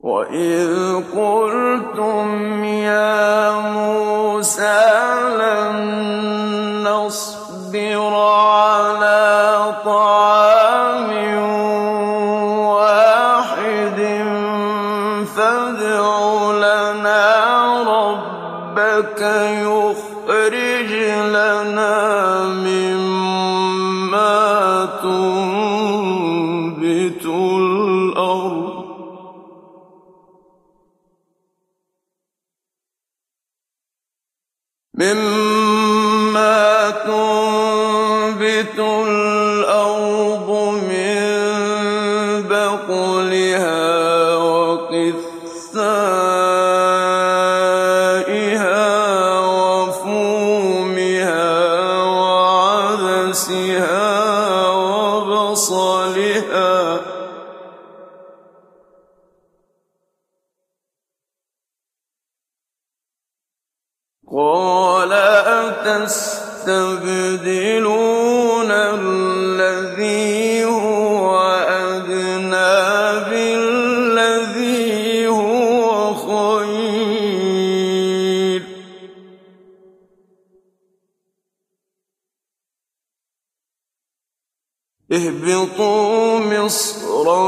وَإِذْ قُلْتُمْ يَا مُوسَىٰ لَن نَّصْبِرَ عَلَىٰ طَعَامٍ وَاحِدٍ فَادْعُ لَنَا رَبَّكَ يُخْرِجْ لَنَا مِمَّا تُنبِتُ الْأَرْضُ مِن بَقْلِهَا وَقِثَّائِهَا وَفُومِهَا وَعَدَسِهَا وَبَصَلِهَا ۖ قَالَ أَتَسْتَبْدِلُونَ الَّذِي هُوَ أَدْنَىٰ بِالَّذِي هُوَ خَيْرٌ ۚ اهْبِطُوا مِصْرًا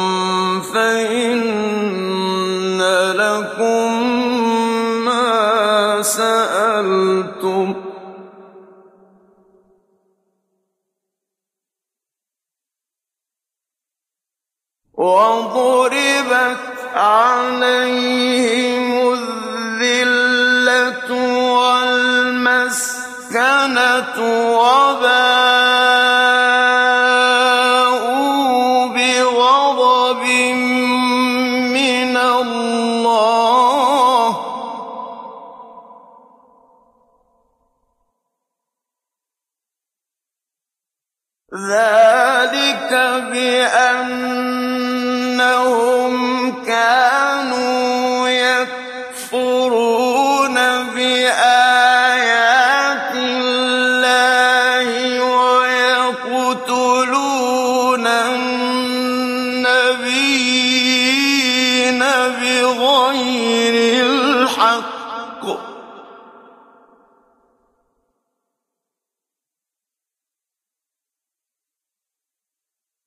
فَإِنَّ لَكُم مَّا سَأَلْتُمْ ۗ وَضُرِبَتْ عَلَيْهِمُ الذِّلَّةُ وَالْمَسْكَنَةُ وَبَاءُوا بِغَضَبٍ مِّنَ اللَّهِ ۗ ذَٰلِكَ بِأَنَّهُمْ كَانُوا يَكْفُرُونَ بِآيَاتِ اللَّهِ وَيَقْتُلُونَ النَّبِيِّينَ بِغَيْرِ الْحَقِّ ۗ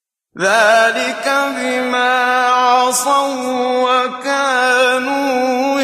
ذَٰلِكَ بِمَا عَصَوا وَّكَانُوا